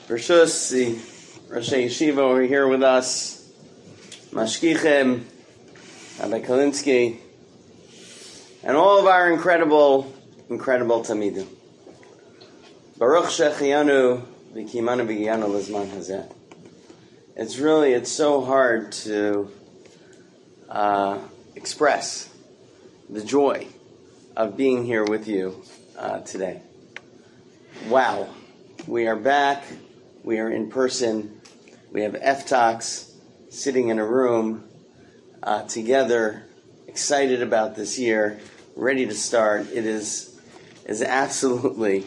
Bershus, the Roshei Yeshiva over here with us, Mashgichim, Rabbi Kalinsky, and all of our incredible Tamidim. Baruch Shechianu v'kimanu v'giyanu l'zman hazeh. It's so hard to express the joy of being here with you today. Wow. We are back. We are in person. We have F-Talks sitting in a room together, excited about this year, ready to start. It is absolutely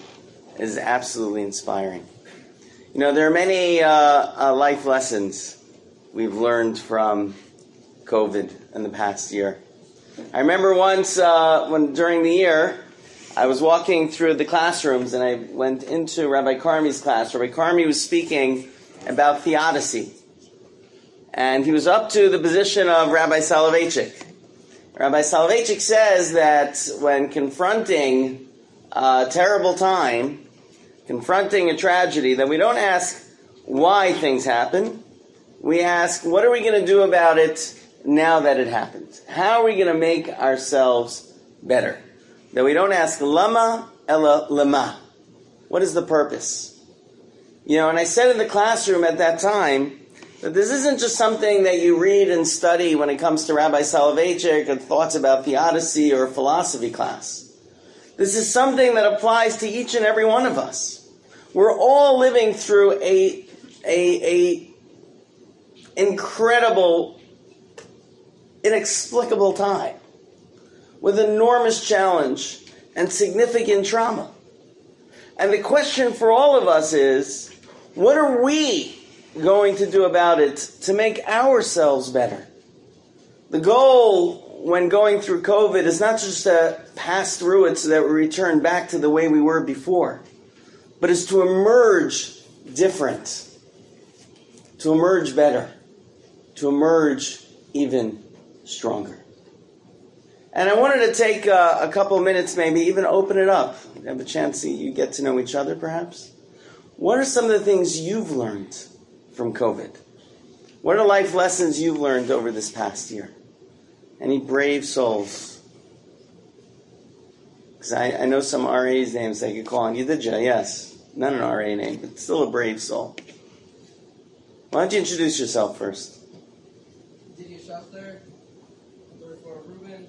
inspiring. You know, there are many life lessons we've learned from COVID in the past year. I remember once when during the year, I was walking through the classrooms and I went into Rabbi Karmi's class. Rabbi Karmi was speaking about theodicy. And he was up to the position of Rabbi Soloveitchik. Rabbi Soloveitchik says that when confronting a terrible time, confronting a tragedy, that we don't ask why things happen. We ask, what are we going to do about it now that it happened? How are we going to make ourselves better? That we don't ask lama ela lema. What is the purpose? You know, and I said in the classroom at that time that this isn't just something that you read and study when it comes to Rabbi Soloveitchik or thoughts about theodicy or a philosophy class. This is something that applies to each and every one of us. We're all living through a incredible, inexplicable time with enormous challenge and significant trauma. And the question for all of us is, what are we going to do about it to make ourselves better? The goal when going through COVID is not just to pass through it so that we return back to the way we were before, but is to emerge different, to emerge better, to emerge even stronger. And I wanted to take a couple of minutes, maybe even open it up. Have a chance you get to know each other, perhaps. What are some of the things you've learned from COVID? What are life lessons you've learned over this past year? Any brave souls? Because I know some RA's names they could call on. Yedidya, yes. Not an RA name, but still a brave soul. Why don't you introduce yourself first? Yedidya Schachter, Ruben.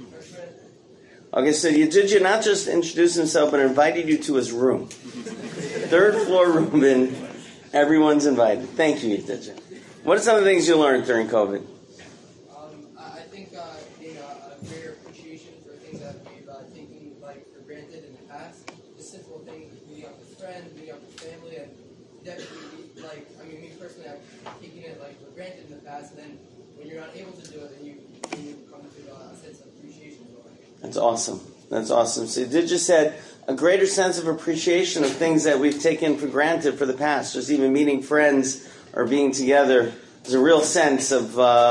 Okay, so Yedidya not just introduced himself, but invited you to his room. Third floor Ruben. Everyone's invited. Thank you, Yedidya. What are some of the things you learned during COVID? I think being a greater appreciation for things that we've taken for granted in the past. Just simple things, meeting up with friends, meeting up with family, and definitely, me personally, I've taken it for granted in the past, and then when you're not able to do it, then you come to a sense of appreciation. That's awesome. So Yedidya said a greater sense of appreciation of things that we've taken for granted for the past. Just even meeting friends or being together. There's a real sense of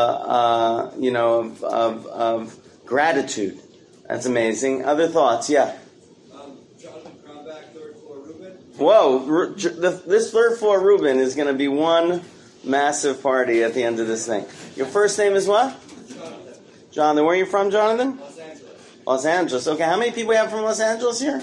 gratitude. That's amazing. Other thoughts? Yeah. Jonathan Kronbach, third floor Ruben. Whoa! This third floor Ruben is going to be one massive party at the end of this thing. Your first name is what? Jonathan. Where are you from, Jonathan? Los Angeles. Okay, how many people we have from Los Angeles here?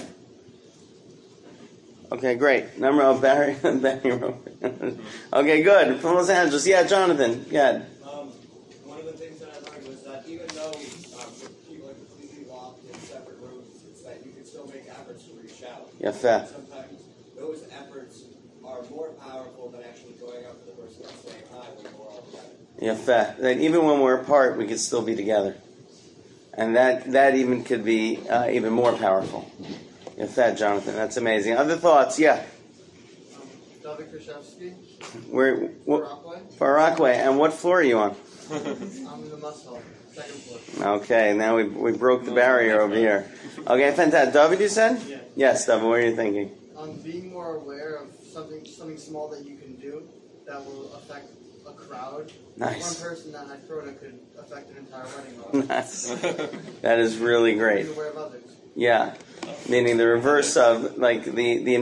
Okay, great. Number of Barry. Okay, good. From Los Angeles. Yeah, Jonathan. Yeah. One of the things that I learned was that even though people are completely locked in separate rooms, it's that you can still make efforts to reach out. Yeah, fair. Sometimes those efforts are more powerful than actually going up to the person and saying hi when we're all together. Yeah, fair. That even when we're apart, we can still be together. And that even could be even more powerful. Yeah, fair, Jonathan. That's amazing. Other thoughts? Yeah. David Krashevsky. Far Rockaway. And what floor are you on? I'm in the mess hall, second floor. Okay, now we broke the barrier over here. Okay, fantastic. David, you said? Yeah. Yes, David, what are you thinking? Being more aware of something small that you can do that will affect a crowd. Nice. One person that had corona could affect an entire wedding hall. Nice. That is really great. Being aware of others. Yeah. meaning the reverse of like the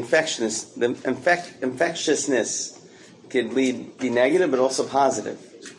infectiousness could be negative, but also positive.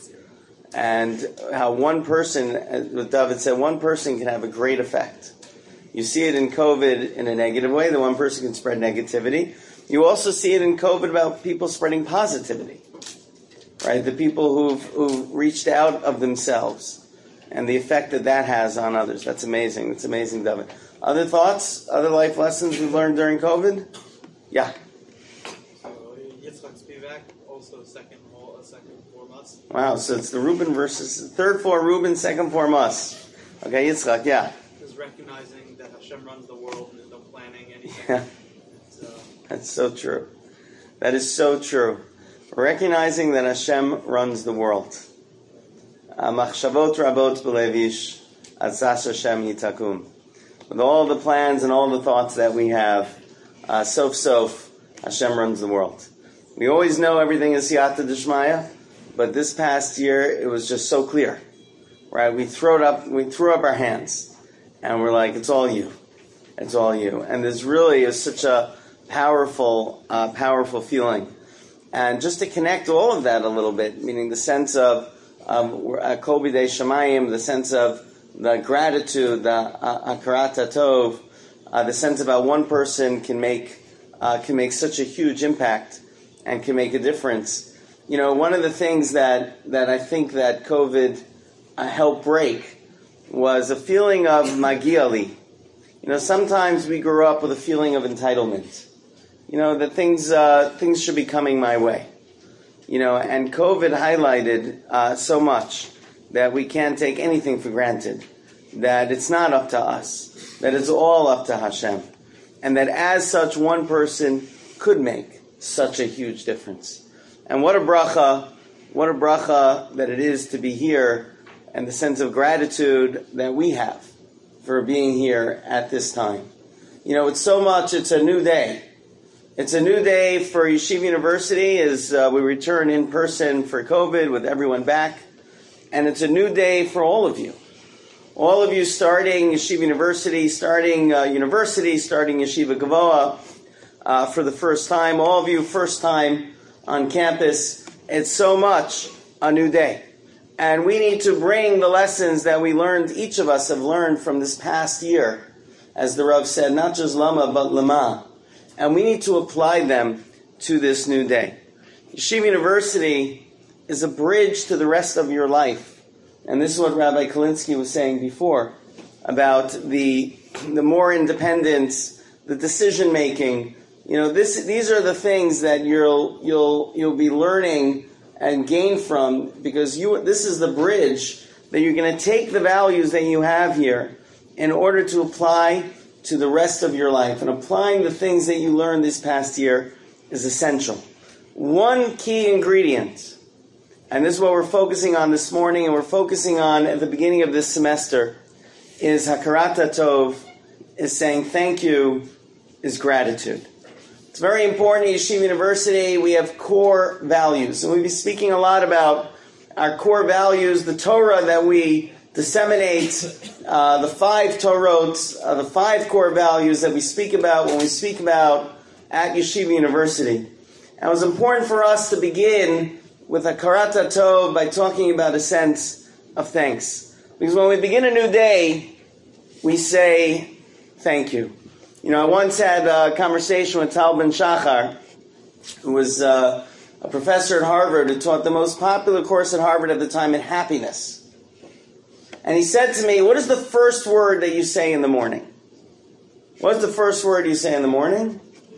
And how one person, as David said, one person can have a great effect. You see it in COVID in a negative way, that one person can spread negativity. You also see it in COVID about people spreading positivity, right? The people who've reached out of themselves and the effect that has on others. That's amazing. That's amazing, David. Other thoughts? Other life lessons we've learned during COVID? Yeah. So Yitzchak Spivak, also second for Mus. Wow, so it's the Reuben versus third for Reuben, second for Mus. Okay, Yitzchak, yeah. Is recognizing that Hashem runs the world and there's no planning anything. Yeah. That's so true. That is so true. Recognizing that Hashem runs the world. Machshavot rabot b'levish atzas Hashem yitakum. With all the plans and all the thoughts that we have, sof Hashem runs the world. We always know everything is siyata d'shmaya, but this past year it was just so clear, right? We threw up our hands, and we're like, it's all you, it's all you. And this really is such a powerful feeling. And just to connect all of that a little bit, meaning the sense of Kol B'dei Shamayim, the sense of the gratitude, the Akarat Tov, the sense about one person can make such a huge impact and can make a difference. You know, one of the things that I think that COVID helped break was a feeling of magiali. You know, sometimes we grew up with a feeling of entitlement. You know, that things should be coming my way. You know, and COVID highlighted so much that we can't take anything for granted, that it's not up to us, that it's all up to Hashem, and that as such one person could make such a huge difference. And what a bracha that it is to be here, and the sense of gratitude that we have for being here at this time. You know, it's a new day. It's a new day for Yeshiva University as we return in person for COVID with everyone back. And it's a new day for all of you. All of you starting Yeshiva University, starting Yeshiva Gavoa for the first time. All of you first time on campus. It's so much a new day. And we need to bring the lessons that we learned, each of us have learned from this past year. As the Rav said, not just lama, but lama. And we need to apply them to this new day. Yeshiva University is a bridge to the rest of your life. And this is what Rabbi Kalinsky was saying before about the more independence, the decision making. You know, these are the things that you'll be learning and gain from, because this is the bridge that you're going to take the values that you have here in order to apply to the rest of your life. And applying the things that you learned this past year is essential. One key ingredient, and this is what we're focusing on this morning, and we're focusing on at the beginning of this semester, is Hakarat Tov, is saying thank you, is gratitude. It's very important at Yeshiva University. We have core values, and we'll be speaking a lot about our core values, the Torah that we disseminate, the 5 Torot, the 5 core values that we speak about when we speak about at Yeshiva University. And it was important for us to begin with Hakarat Tov by talking about a sense of thanks. Because when we begin a new day, we say thank you. You know, I once had a conversation with Tal Ben Shachar, who was a professor at Harvard who taught the most popular course at Harvard at the time in happiness. And he said to me, what is the first word that you say in the morning? What's the first word you say in the morning?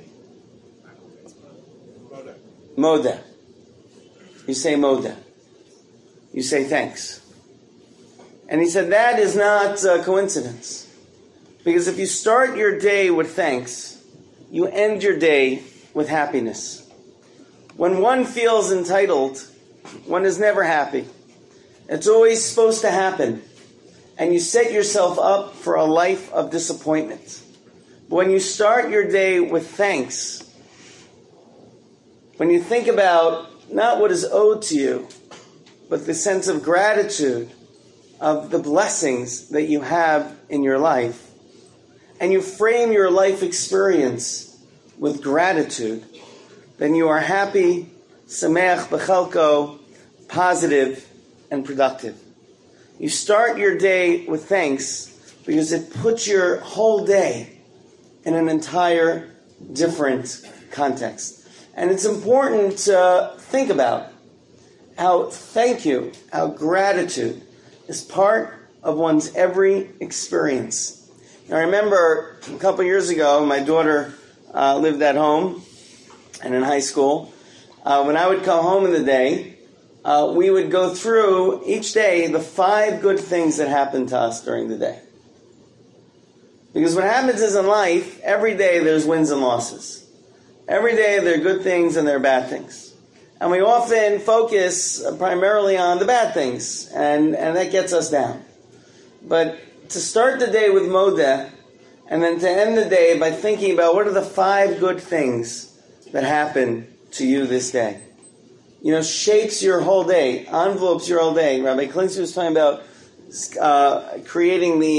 Modeh. You say modeh. You say thanks. And he said that is not a coincidence. Because if you start your day with thanks, you end your day with happiness. When one feels entitled, one is never happy. It's always supposed to happen. And you set yourself up for a life of disappointment. But when you start your day with thanks, when you think about not what is owed to you, but the sense of gratitude of the blessings that you have in your life, and you frame your life experience with gratitude, then you are happy, sameach b'chelko, positive, and productive. You start your day with thanks because it puts your whole day in an entire different context. And it's important to think about how thank you, how gratitude is part of one's every experience. Now, I remember a couple years ago, my daughter lived at home and in high school. When I would come home in the day, we would go through each day the 5 good things that happened to us during the day. Because what happens is in life, every day there's wins and losses. Every day there are good things and there are bad things. And we often focus primarily on the bad things, and that gets us down. But to start the day with Modeh, and then to end the day by thinking about what are the 5 good things that happened to you this day. Shapes your whole day, envelopes your whole day. Rabbi Klincy was talking about creating the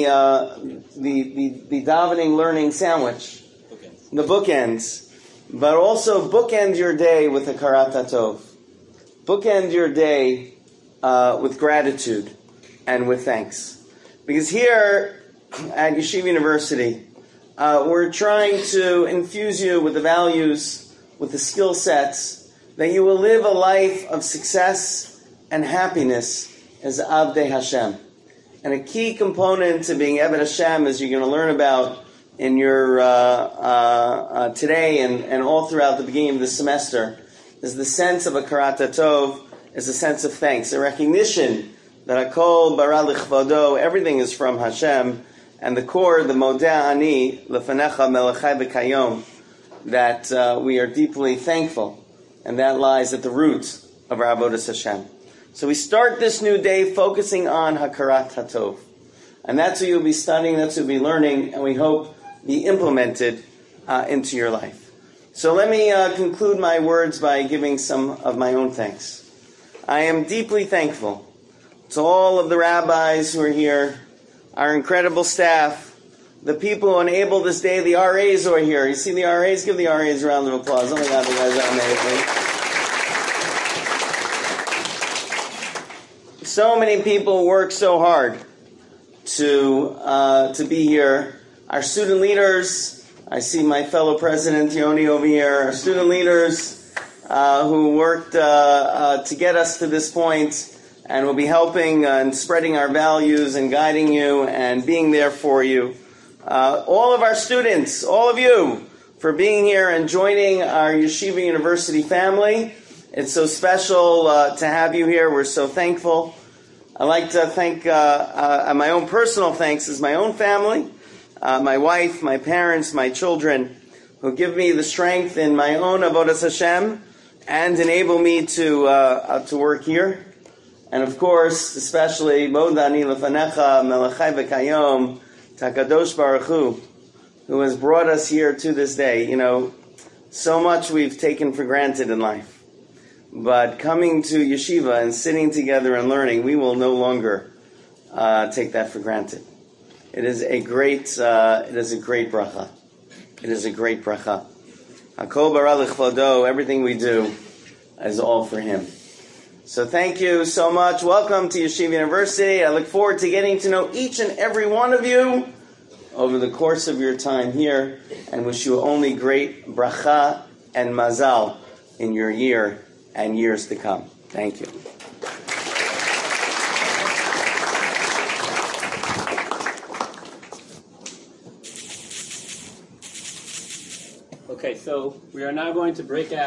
davening learning sandwich, the bookends. But also bookend your day with a karat hatov. Bookend your day with gratitude and with thanks. Because here at Yeshiva University, we're trying to infuse you with the values, with the skill sets, that you will live a life of success and happiness as Avdei Hashem. And a key component to being Eved Hashem, as you're going to learn about in your today and all throughout the beginning of the semester, is the sense of a karat hatov, is a sense of thanks, a recognition that Hakol bara lichvado, everything is from Hashem, and the core, the Modeh Ani lefanecha melechai v'kayom, that we are deeply thankful, and that lies at the root of our avodas Hashem. So we start this new day focusing on hakarat hatov, and that's what you'll be studying, that's what you'll be learning, and we hope be implemented into your life. So let me conclude my words by giving some of my own thanks. I am deeply thankful to all of the rabbis who are here, our incredible staff, the people who enable this day, the RAs who are here. You see the RAs? Give the RAs a round of applause. Oh my God, the guys are amazing. So many people work so hard to be here. Our student leaders, I see my fellow president Yoni over here, our student leaders who worked to get us to this point and will be helping and spreading our values and guiding you and being there for you. All of our students, all of you, for being here and joining our Yeshiva University family. It's so special to have you here. We're so thankful. I'd like to thank my own personal thanks is my own family, my wife, my parents, my children, who give me the strength in my own avodas Hashem and enable me to work here. And of course, especially Modeh Ani lefanecha melechai v'kayom, Takadosh Baruch Hu, who has brought us here to this day. So much we've taken for granted in life. But coming to yeshiva and sitting together and learning, we will no longer take that for granted. It is a great bracha. It is a great bracha. Hakol bara lichvado, everything we do is all for Him. So thank you so much. Welcome to Yeshiva University. I look forward to getting to know each and every one of you over the course of your time here, and wish you only great bracha and mazal in your year and years to come. Thank you. Okay, so we are now going to break out.